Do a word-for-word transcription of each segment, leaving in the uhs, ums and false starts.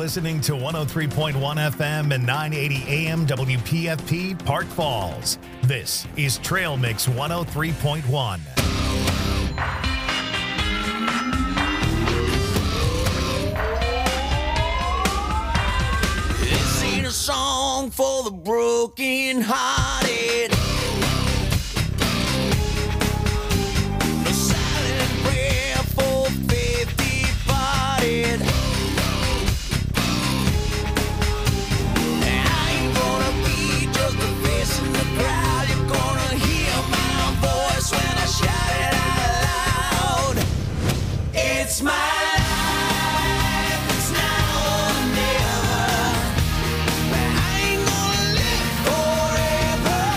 listening to one oh three point one F M and nine eighty A M W P F P Park Falls. This is Trail Mix one oh three point one. This ain't a song for the broken hearted. A silent prayer for faith departed. I ain't gonna be just a face in the crowd. You're gonna hear my voice when I shout it out loud. It's my life, it's now or never. I ain't gonna live forever.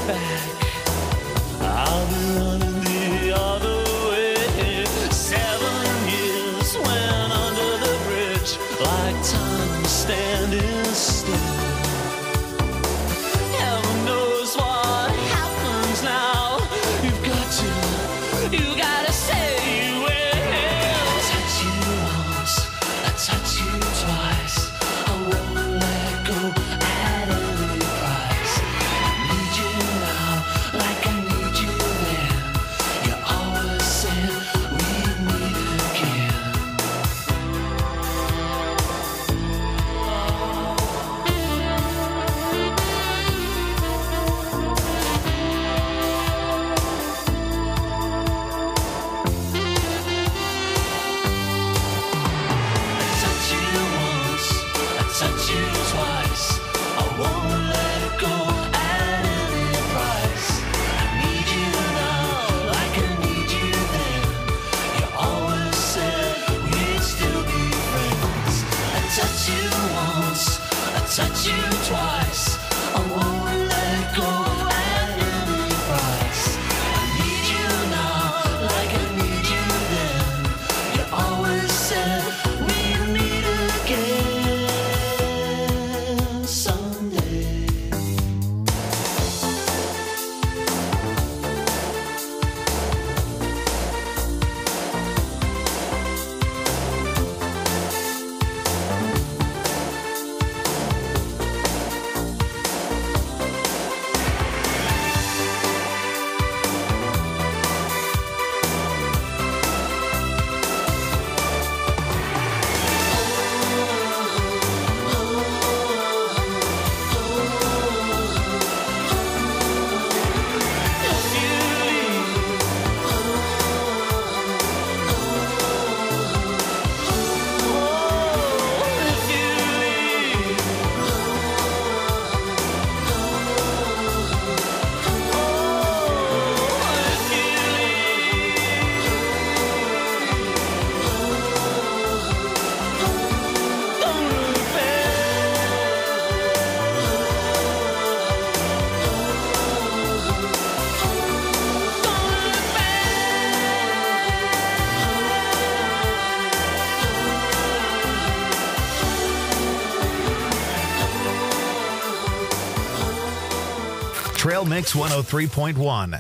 back. I'll be running the other way. Seven years went under the bridge like time standing still. Heaven knows what happens now. You've got to, you gotta say you will. I touch you once, I touch you twice. I won't let go at any price. I need you now, like I need you then. You always said we'd meet again. I touch you once, I touch you twice. I won't let go at any price. I need you now, like I need you then. You always said we'd still be friends. I touch you once, I touch you twice. I won't let go at any price. I need you now, like I need you then. You always said we'd meet again someday. Trail Mix one oh three point one.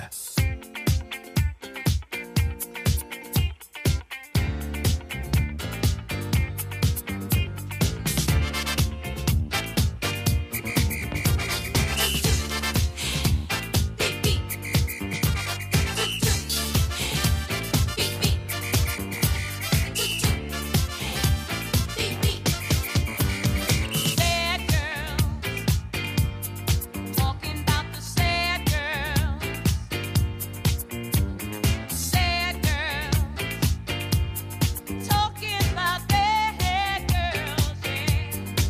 Sad girls talking about the sad girls. Sad girls talking about their girls. Yeah.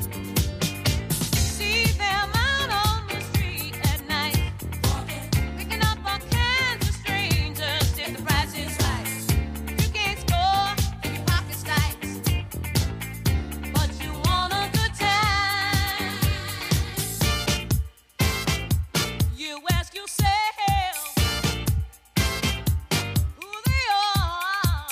See them out on the street at night, picking up all kinds of strangers if the price is right. You can't score if your pocket's tight, but you want a good time. You ask yourself who they are.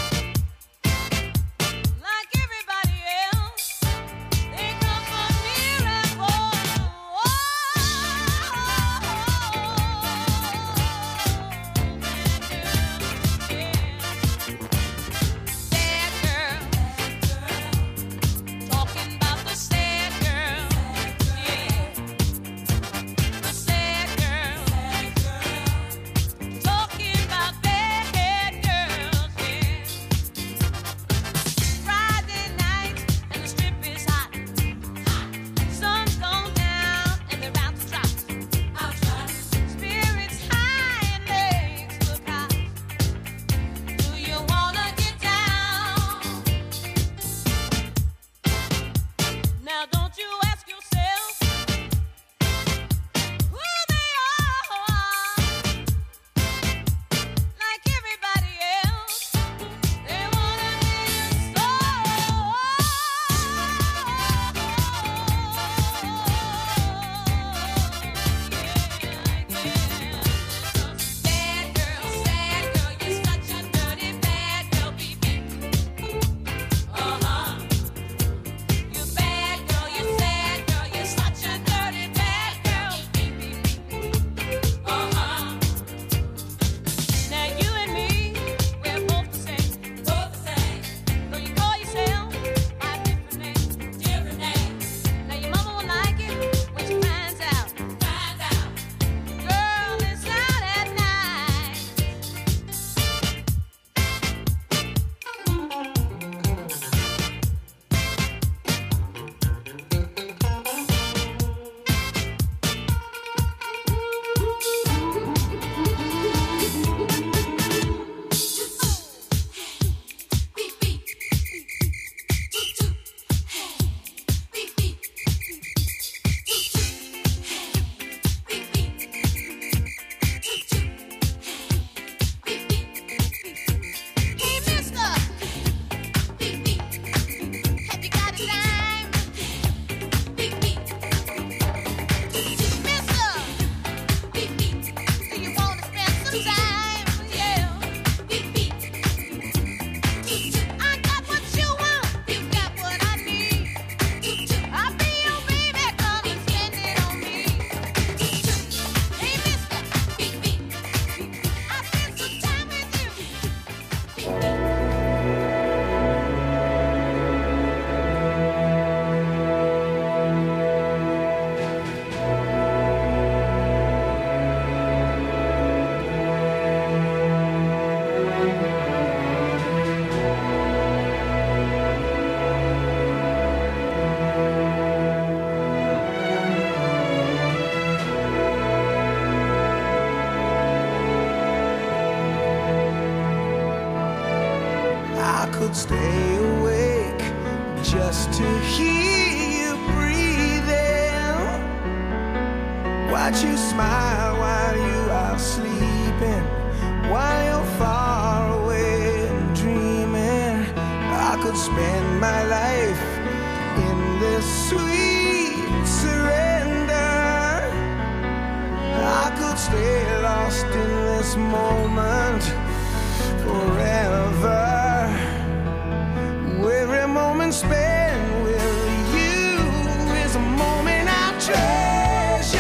Like everybody else, they come from near and far. Sad girl, talking about the sad girl. Yeah. The sad girl, could stay awake just to hear you breathing. Watch you smile while you are sleeping, while you're far away and dreaming. I could spend my life in this sweet surrender. I could stay lost in this moment forever. Every moment spent with you is a moment I treasure.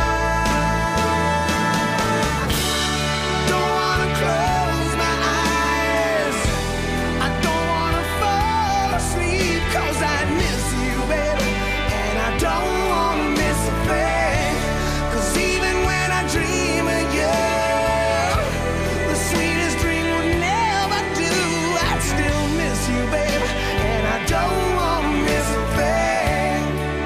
Don't wanna close my eyes, I don't wanna fall asleep, 'cause I miss you, baby, and I don't wanna miss a thing. 'Cause even when I dream of you, the sweetest dream would never do. I'd still miss you, baby, and I don't wanna miss a thing.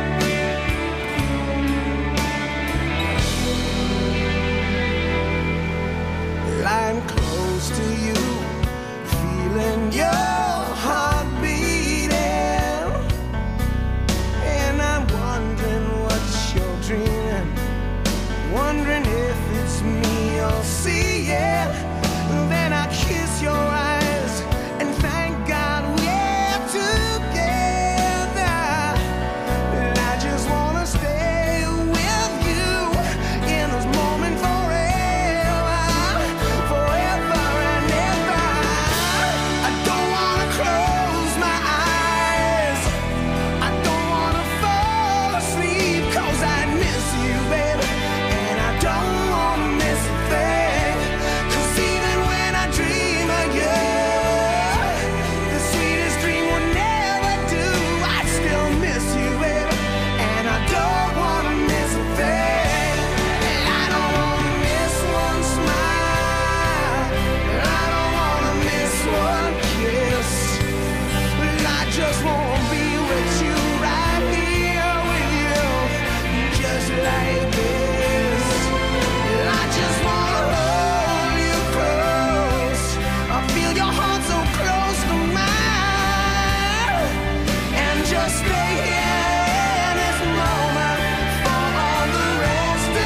Lying close to you, feeling your heart beating, and I'm wondering what you're dreaming, wondering if it's me you're seeing. Then I kiss your eyes and thank God we're together. And I just wanna stay with you in this moment forever, forever and ever. I don't wanna close my eyes, I don't wanna fall asleep, 'cause I miss you, baby, and I don't wanna miss a thing. 'Cause even when I dream of you, the sweetest dream would never do. I'd still miss you, baby, and I don't wanna miss a thing. And I don't wanna miss one smile, and I don't wanna miss one kiss. And I just wanna be with you, right here with you, just like this. And I just wanna hold you close, I feel your heart so close to mine, and just stay here in this moment for all the rest of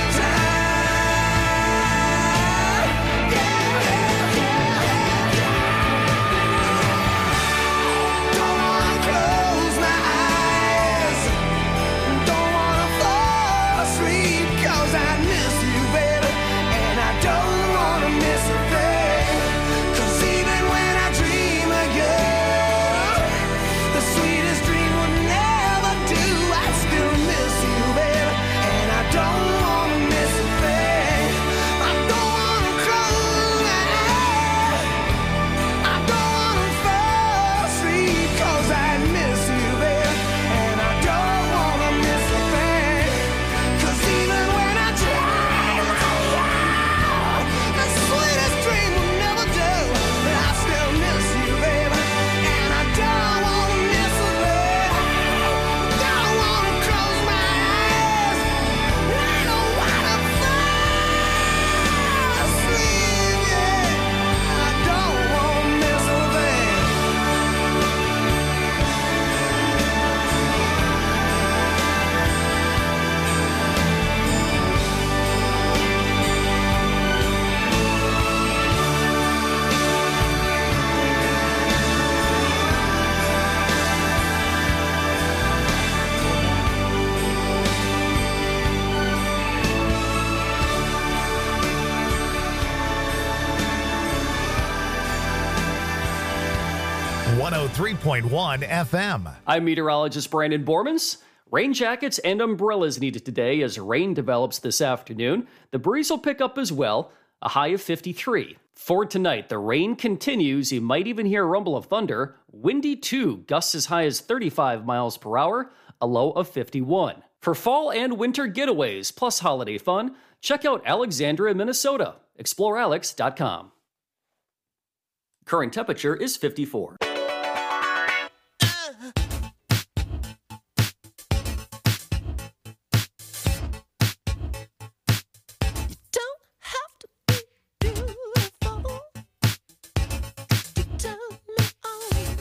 time. Yeah, yeah, yeah, yeah. Don't wanna close my eyes, don't wanna fall asleep, 'cause I miss you, baby, and I don't wanna miss a thing. 'Cause even when I dream of you, the sweetest dream would never do. I still miss you, baby, and I don't wanna miss a thing. I don't wanna close my eyes, I don't wanna fall asleep, 'cause I miss you, baby, and I don't wanna miss a thing. 'Cause even when I dream of you, the sweetest dream will never do. But I still miss you, baby, and I don't wanna miss a thing. Don't wanna close my eyes, I don't wanna fall asleep, yeah. I don't wanna miss a thing. one oh three point one F M. I'm meteorologist Brandon Bormans. Rain jackets and umbrellas needed today as rain develops this afternoon. The breeze will pick up as well, a high of fifty-three. For tonight, the rain continues. You might even hear a rumble of thunder. Windy too, gusts as high as thirty-five miles per hour, a low of fifty-one. For fall and winter getaways plus holiday fun, check out Alexandria, Minnesota. explore alex dot com. Current temperature is fifty-four. Tell me all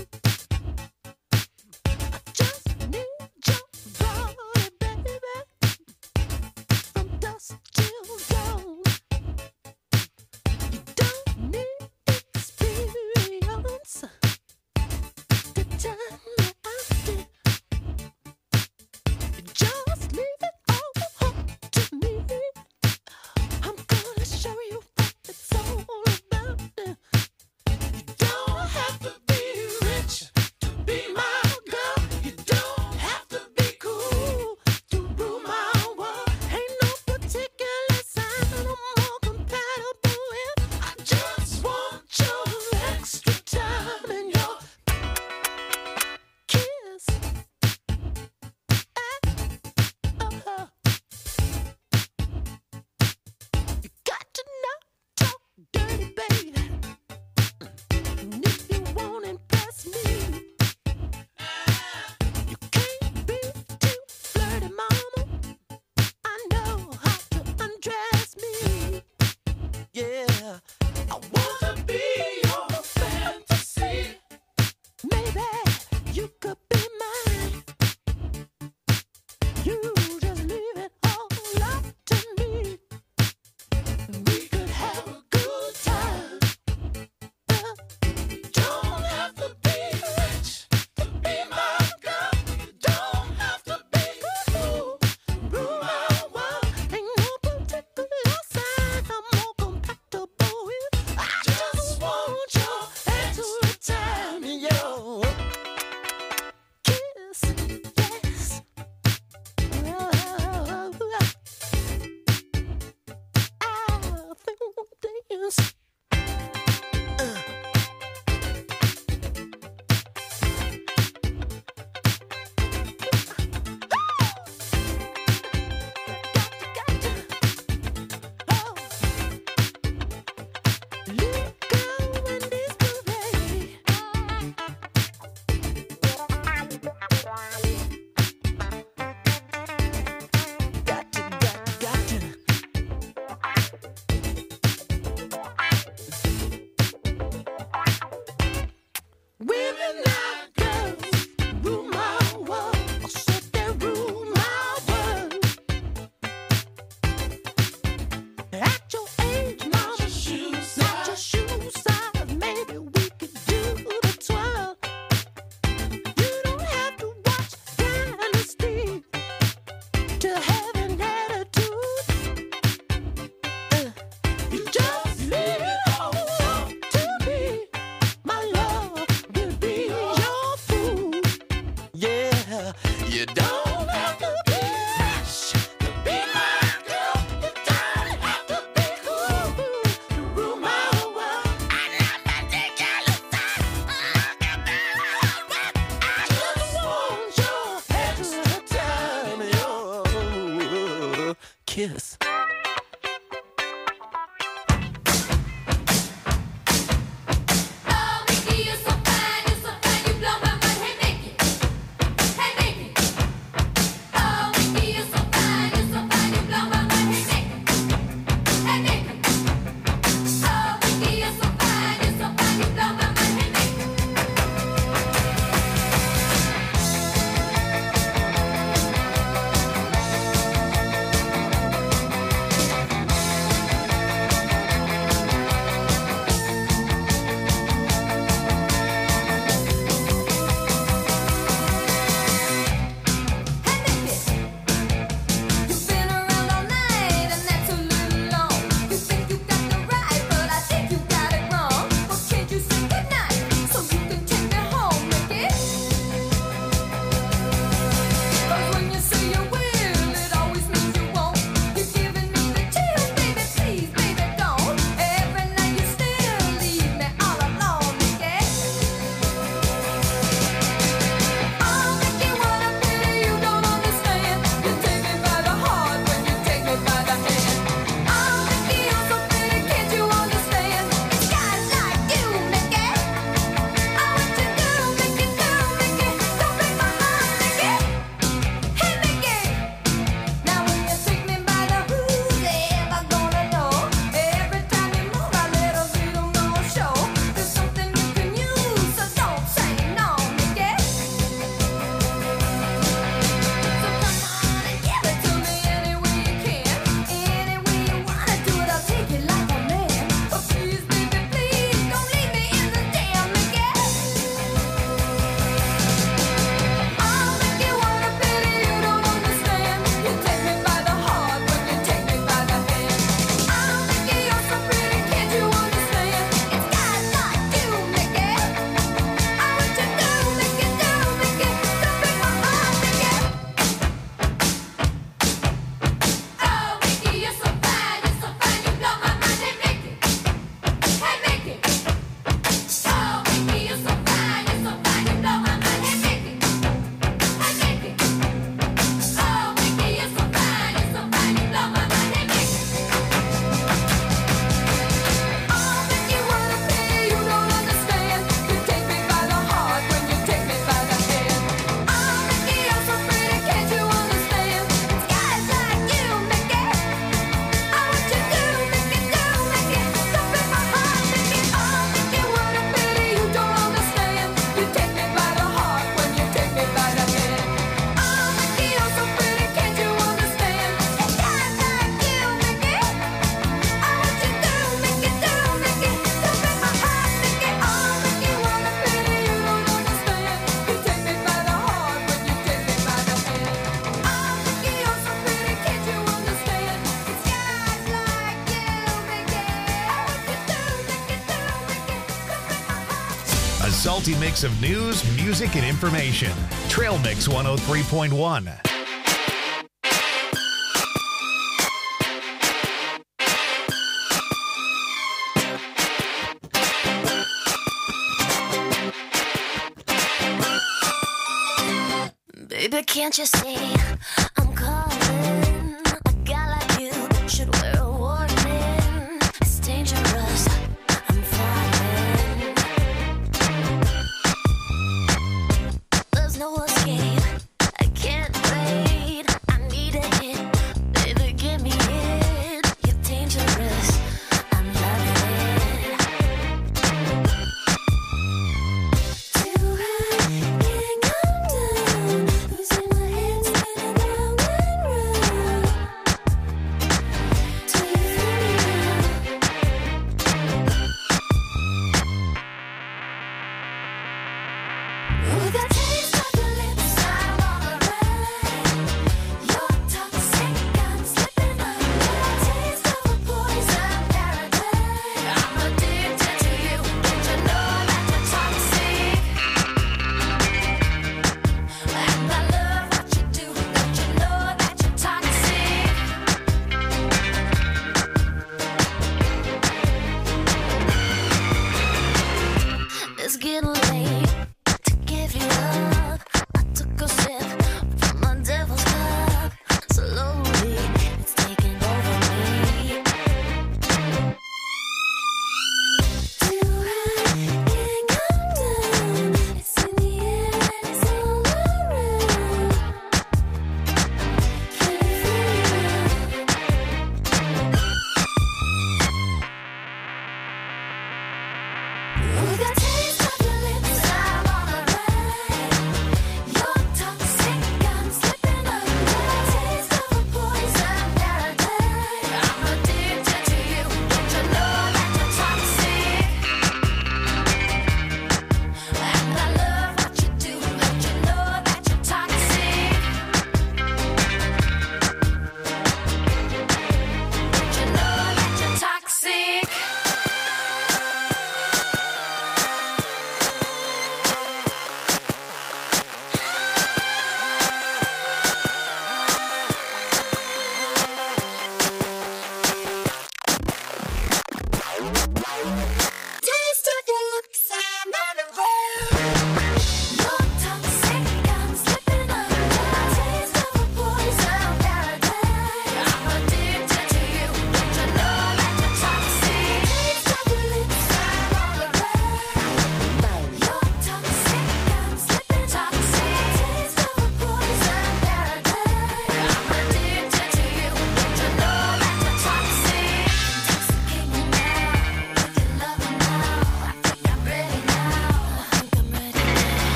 salty mix of news, music, and information. Trail Mix one oh three point one. Baby, can't you see I'm calling? A guy like you should wear a warning. It's dangerous, I'm falling. There's no escape, I can't wait. I need a hit, baby, give me it. You're dangerous, I'm loving it. Too high, can't come down. Losing my head, spinning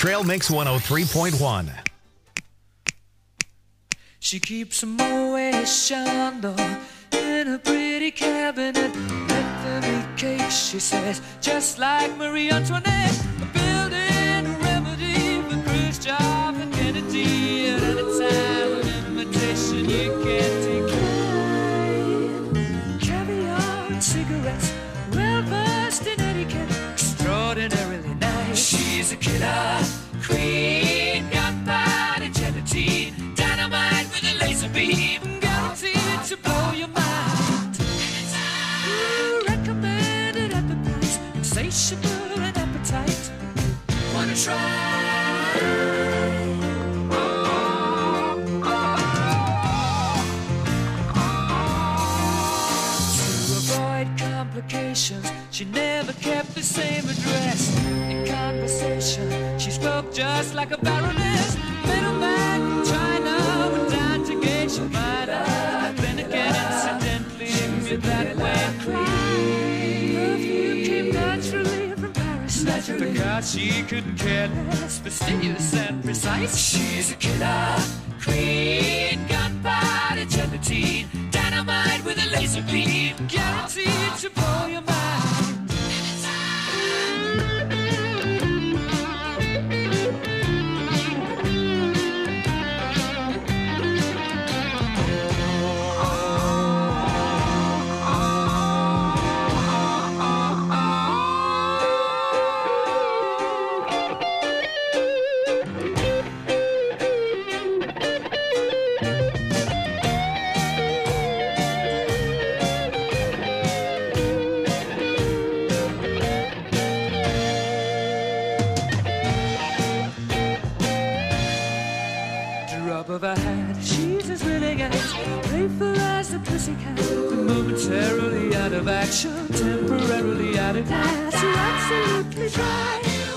Trail Mix one oh three point one. She keeps a Moet Chandon in a pretty cabinet. Let them eat cake, she says, just like Marie Antoinette. Building a remedy for Khrushchev and Kennedy. At any time, an invitation you can't decline. Caviar and cigarettes, well-versed in etiquette, extraordinarily nice. She's a killer queen, gunpowder gelatine, dynamite with a laser beam, guaranteed to blow your mind. Ooh, recommended at the price, insatiable and appetite. Wanna try? To avoid complications, she never kept the same address. In conversation, she spoke just like a baroness. Middleman from China went down to Geisha Minor. Then again, incidentally, with that way clean. Perfume came naturally from Paris. Because she couldn't care less, fastidious and precise. She's a killer queen, gunpowder gelatine, dynamite with a laser beam, guaranteed to blow your mind. Of her hat, she's as willing as playful as the pussycat, but momentarily out of action, temporarily out of gas. You're absolutely dry.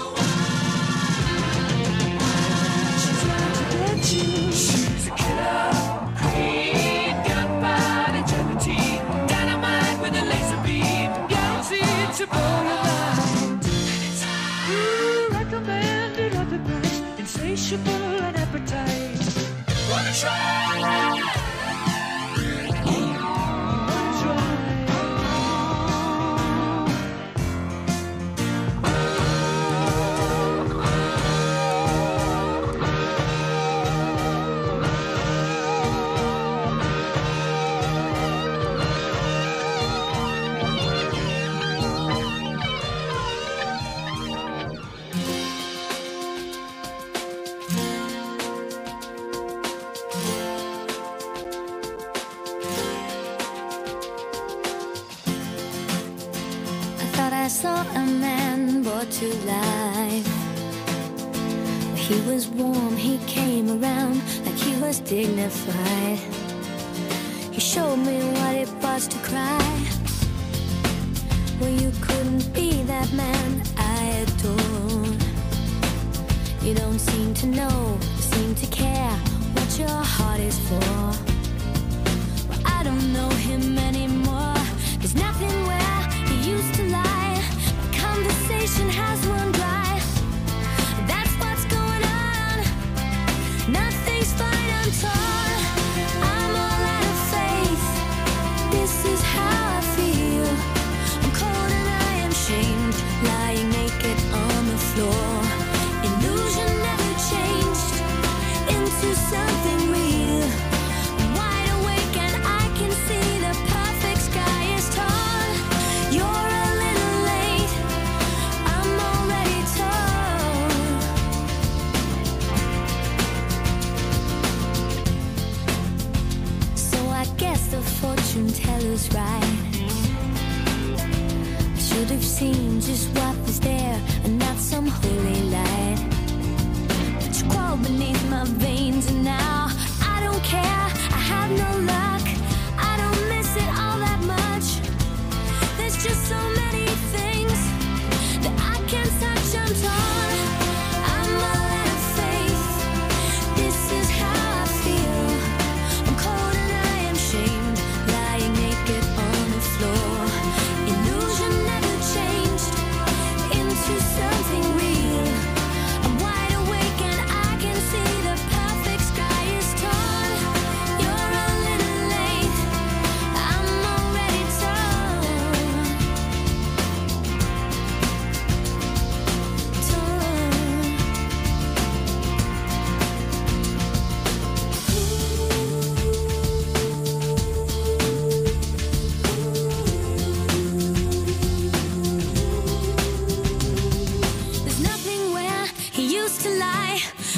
She's out to get you. She's a killer queen, gunpowder gelatine, dynamite with a laser beam, guaranteed to blow your mind. Ooh, recommended at the price, insatiable and appetite. Wanna try? Wanna try? I saw a man brought to life. He was warm, he came around like he was dignified. He showed me what it was to cry. Well, you couldn't be that man I adored. You don't seem to know, seem to care what your heart is for. Well, I don't know him anymore. There's nothing where he used to lie. Conversation has run dry. That's what's going on. Nothing's fine, I'm torn. I'm all out of faith. This is how I feel. I'm cold and I am shamed, lying naked on the floor. Illusion never changed into something real. I'm wide awake and I can see the perfect sky is torn. You're a little late. I'm already torn. So I guess the fortune teller's right. I should have seen just what was there and not some holy light. But you crawled beneath my veins and now I don't care. I have no luck. I don't miss it all that much. There's just so many things that I can't touch. I'm torn. I'm all out of faith. This is how I feel. I'm cold and I am shamed, lying naked on the floor. Illusion never changed into something real.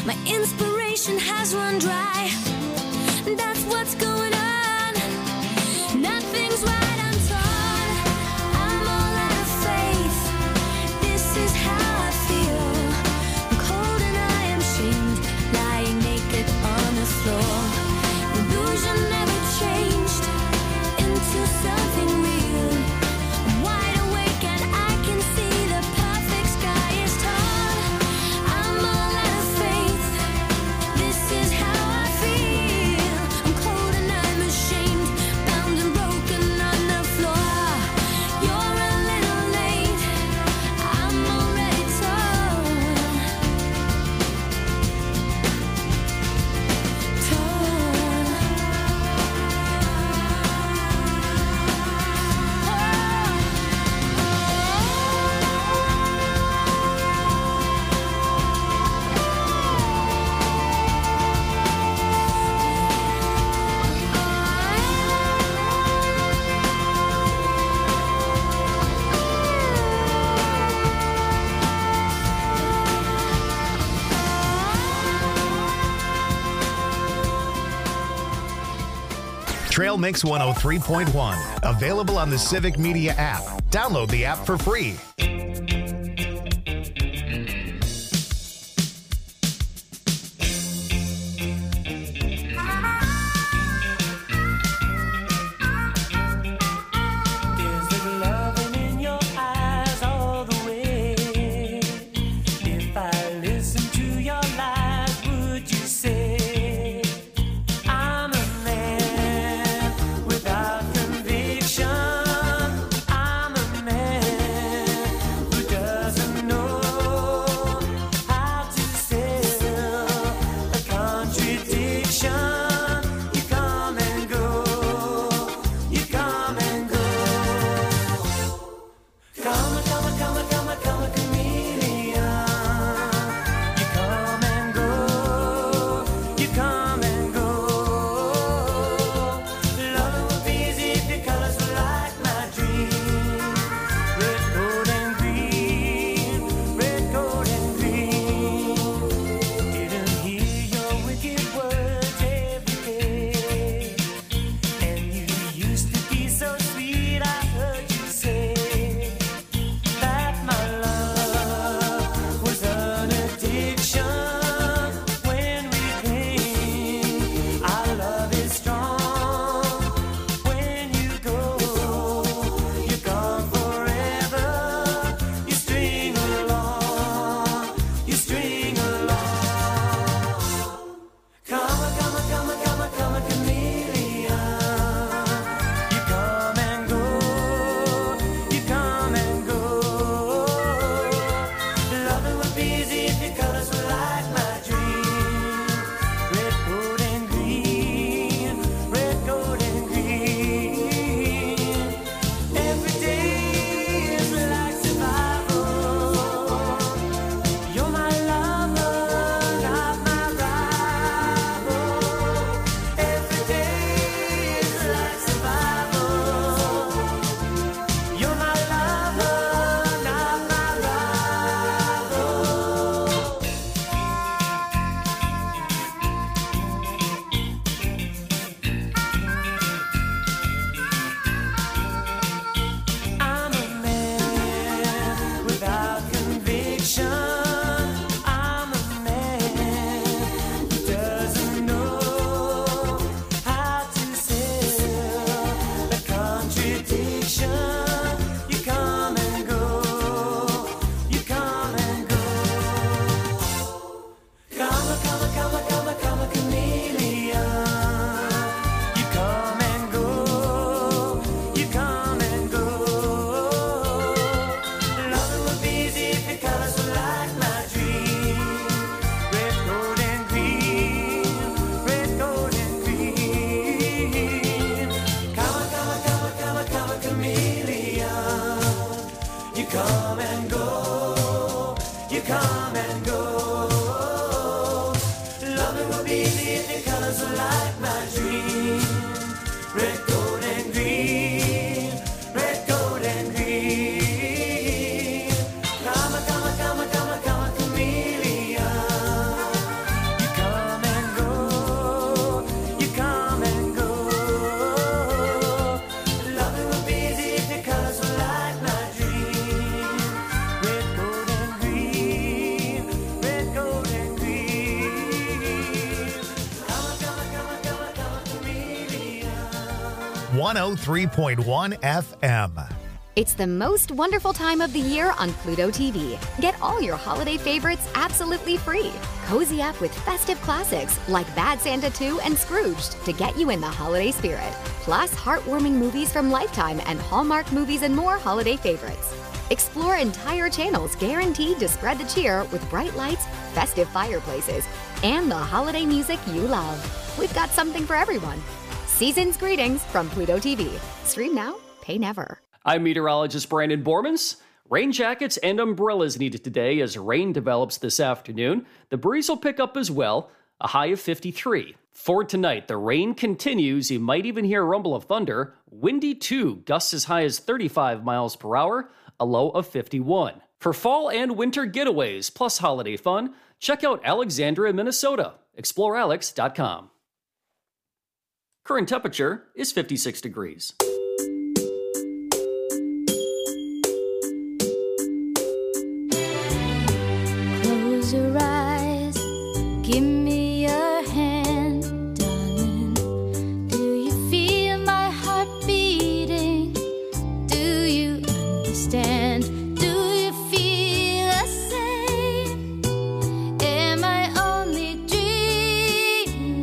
My inspiration has run dry. That's what's going on. Nothing's right, I'm torn. I'm all out of faith. This is how I feel. I'm cold and I am shamed, lying naked on the floor. Illusion never changed into something real. I'm wide awake and I can see the perfect sky is tall. I'm all out of faith. This is how I feel. I'm cold and I'm ashamed, bound and broken on the floor. You're a little late. I'm already torn. Trail Mix one oh three point one. Available on the Civic Media app. Download the app for free. Is it loving in your eyes all the way? If I listen to your lies, would you say I'm a man without conviction? I'm a man who doesn't know how to sell a contradiction. You come and go, you come and go. Come, a, come, a, come, a, come, a, come, a chameleon. You come and go, you come and go. Loving would be easy if your colors were like my dream. Red, gold, and green, red, gold, and green. Didn't hear your wicked words every day. And you used to be so sweet, I heard you say that my love was an addiction. When we came, our love is strong. When you go, you're gone forever. You string along, you string along. Come, a, come, a, come, a, come, a, come, a chameleon. You come and go, you come and go. Loving would be easy if your colors were like my dream. Red, gold, and green, red, gold, and green. Every day is like survival. You're my lover, not my rival. Every day is like survival. You're my lover, not my rival. I'm a man without conviction. I'm a man who doesn't know how to sell a contradiction. You come and go, you come and go. Come, a, come, a, come, a, come, a, come, a chameleon. You come and go, you come and go. Loving would be easy if your colors were like my dream. Red, gold, and green, red, gold, and green. Come, a, come, a, come, a, come, a, come, a chameleon. You come and go, you come and go. Loving would be easy if your colors were like my dream. Red, gold, and green, red, gold, and green. Come, a, come, a, come, a, come, a, come, a chameleon. one oh three point one F M. It's the most wonderful time of the year on Pluto T V. Get all your holiday favorites absolutely free. Cozy up with festive classics like Bad Santa two and Scrooged to get you in the holiday spirit. Plus heartwarming movies from Lifetime and Hallmark Movies and more holiday favorites. Explore entire channels guaranteed to spread the cheer with bright lights, festive fireplaces, and the holiday music you love. We've got something for everyone. Season's greetings from Pluto T V. Stream now, pay never. I'm meteorologist Brandon Bormans. Rain jackets and umbrellas needed today as rain develops this afternoon. The breeze will pick up as well, a high of fifty-three. For tonight, the rain continues. You might even hear a rumble of thunder. Windy too, gusts as high as thirty-five miles per hour, a low of fifty-one. For fall and winter getaways plus holiday fun, check out Alexandria, Minnesota. explore alex dot com. Current temperature is fifty-six degrees. Close your eyes, give me your hand, darling. Do you feel my heart beating? Do you understand? Do you feel the same? Am I only dreaming?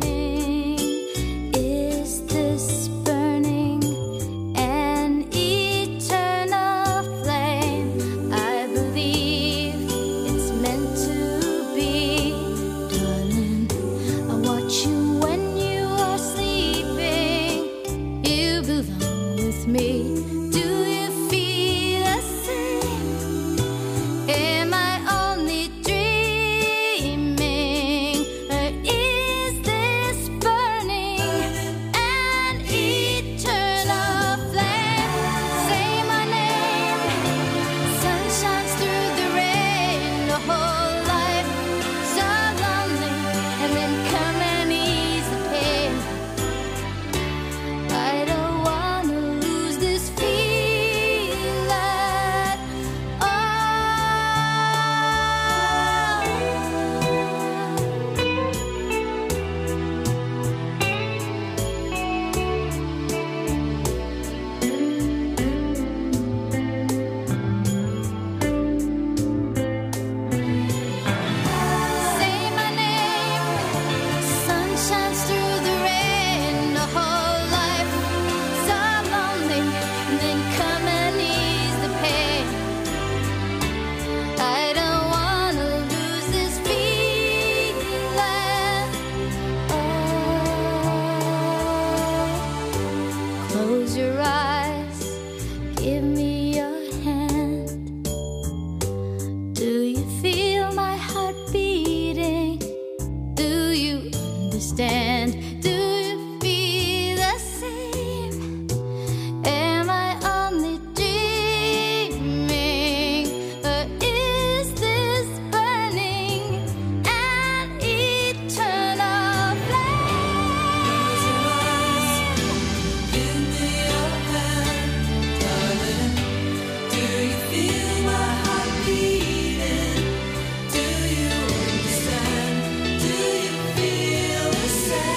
Is this burning an eternal flame? I believe it's meant to be, darling. I watch you when you are sleeping. You belong with me. Do you feel the same? Am I only dreaming? Or is this burning an eternal flame? Say my name. Sun shines through the rain. The whole life so lonely, and then come and ease the pain. I don't wanna lose this feeling. Oh. Say my name. Sun shines through the rain. The whole life so lonely, and then come and ease the pain. I don't wanna lose this feeling. Oh. Close your eyes, give me your hand. Do you feel my heart beating? Do you understand? Do you feel the same? Am I only dreaming? Or is this burning an eternal flame? Give me your hand, darling. Do you feel my heart beating? Do you understand? Do you feel the same?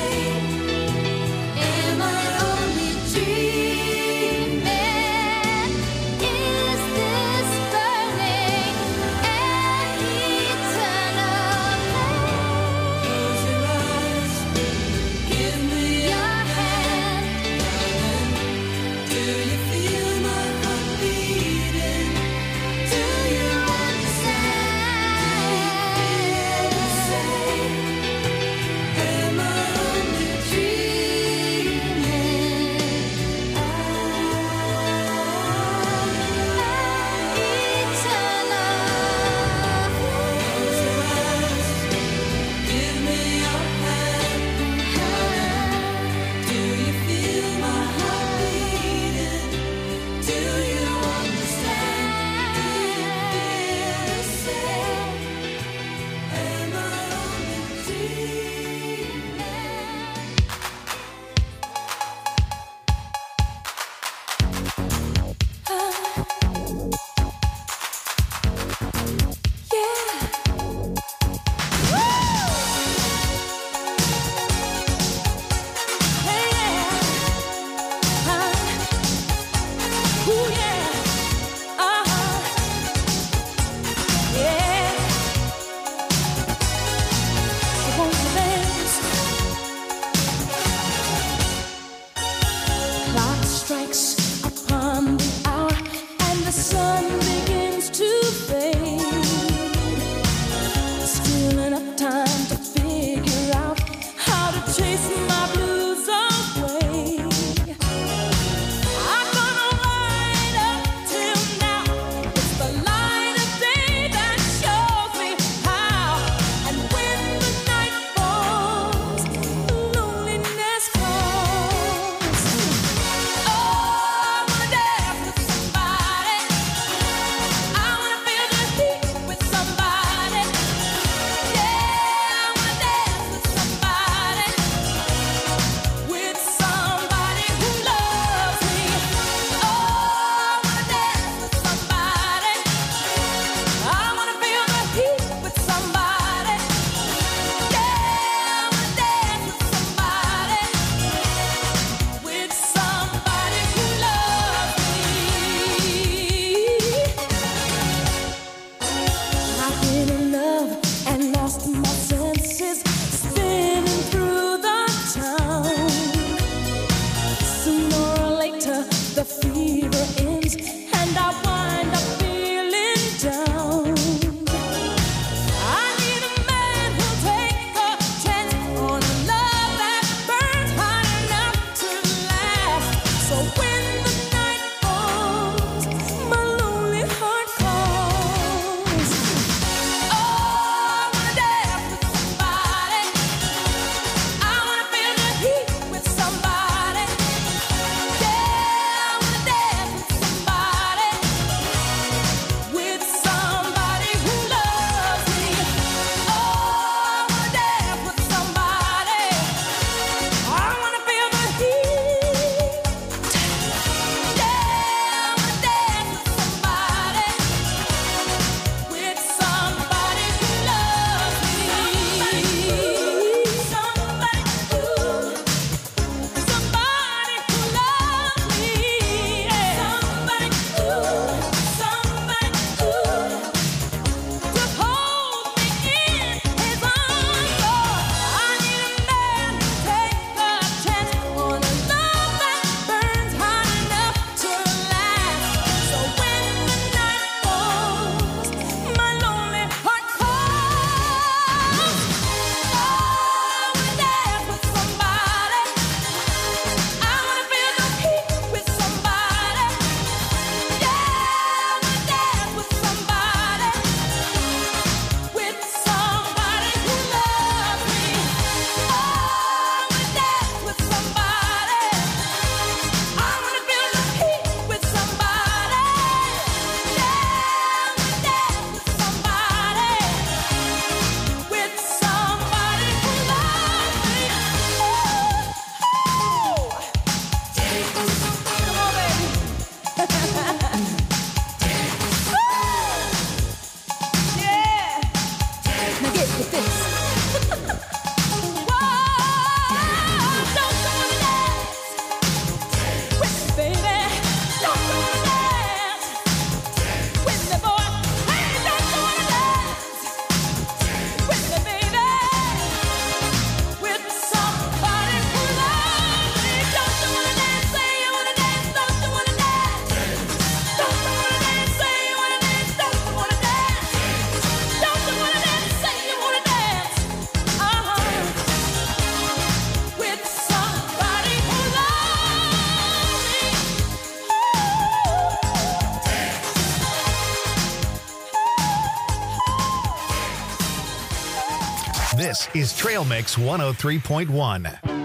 This is Trail Mix one oh three point one.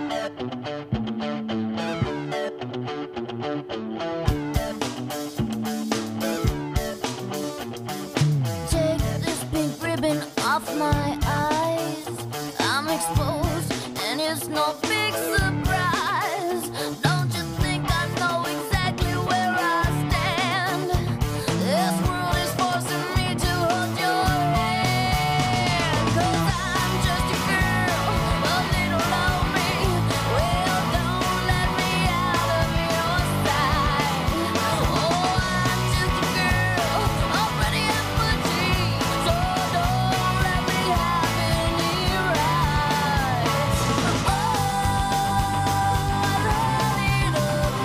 Take this pink ribbon off my eyes. I'm exposed, and it's no big surprise. Don't you think I know exactly where I stand? This world is forcing me to hold your hand. 'Cause I'm just a girl, a little lonely. Well, don't let me out of your sight. Oh, I'm just a girl, already at my G. So don't let me have any rights. Oh, I run it up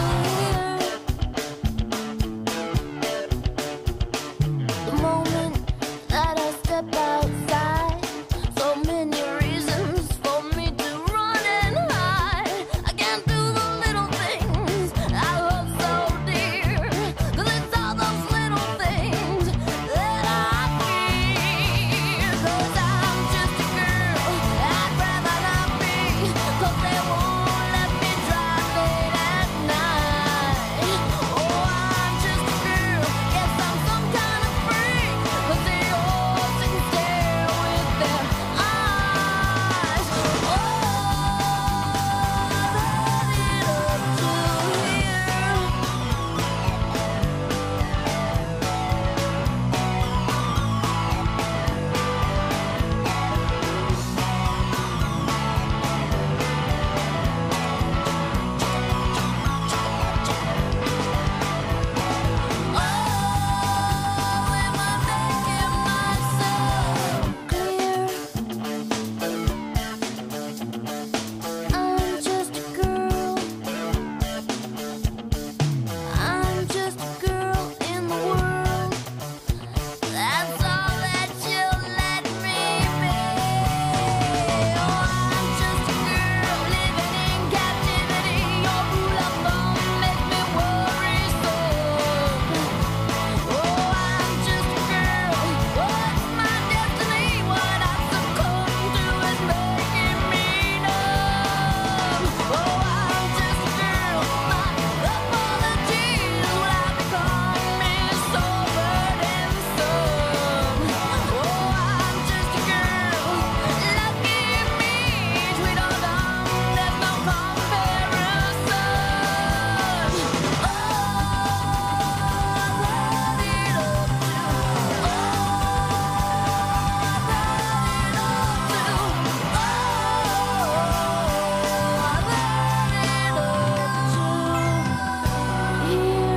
to here. The moment that I step outside, so many reasons for me to run and hide. I can't do the little things I love so dear, 'cause it's all those little things that I fear. 'Cause I'm just a girl, I'd rather not be, 'cause they won't let me drive late at night. Oh, I'm just a girl, guess I'm some kind of freak, 'cause they all sit and stare with their eyes. Oh, I run it up to here. Oh, am I making myself clear? I'm just a girl. I'm just a girl in the world. That's all that you'll let me be. Oh, I'm just a girl living in captivity. Your rule of thumb makes me worry so. Oh, I'm just a girl. What's my destiny? What I succumb to is making me numb. Oh, I'm just a girl. My apologies would have become me so burdensome. Oh, I'm just a girl. Lucky me, sweet or dumb, there's no comparison. Oh, I run it up to. Oh, I run it up to. Oh, I run it up to here.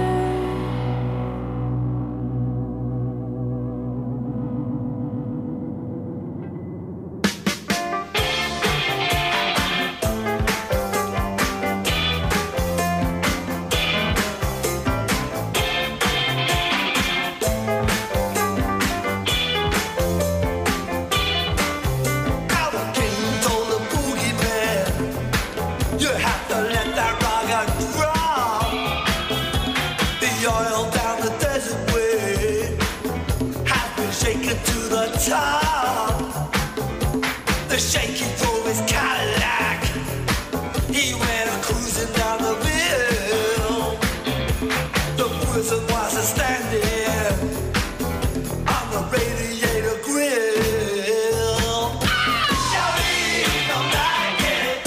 Our king told the boogie man, you have to let that rock drop. The oil down the desert way has been shaken to the top. The shaky drove his Cadillac. He went cruising down the hill. The prison was standing on the radiator grill. Shawty don't like it.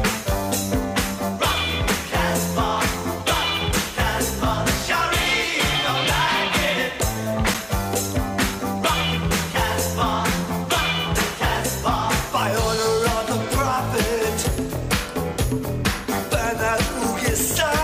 Rock Casbah, rock Casbah. Shawty don't like it. Rock Casbah, rock Casbah. By order of the prophet, burn that boogie style.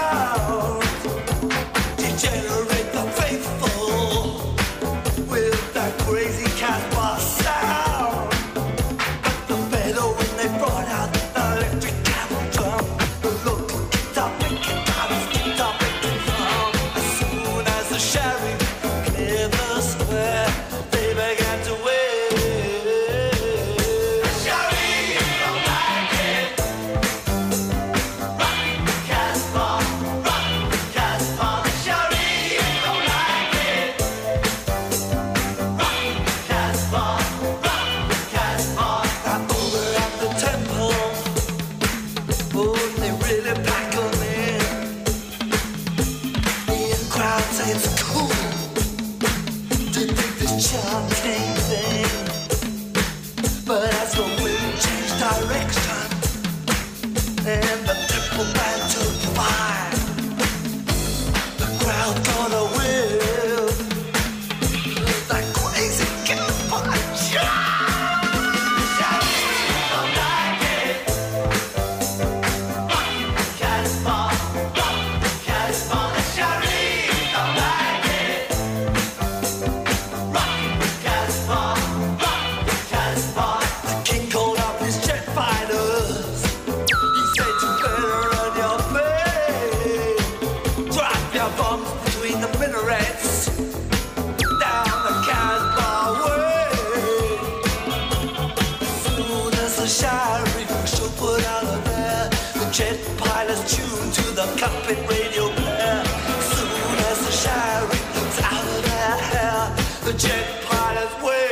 is tuned to the cockpit radio player. Soon as the shy rhythms out of their hair, the jet pilot's way.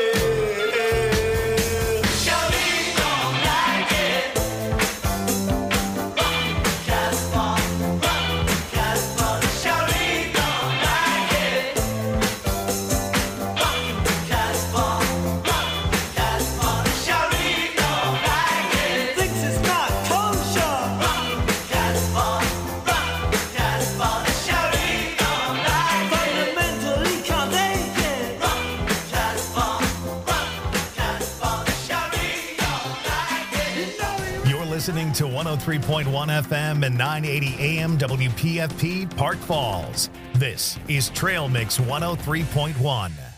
Shawty don't like it. Rock Casbah, rock Casbah. Shawty don't like it. Rock Casbah, rock Casbah. Shawty don't like it. Thinks it's not kosher. Rock Casbah, rock Casbah. Shawty don't like it. Fundamentally can't take it. Rock Casbah, rock Casbah. Shawty don't like it. You know he You're listening to one oh three point one F M and nine eighty A M W P F P Park Falls. This is Trail Mix one oh three point one.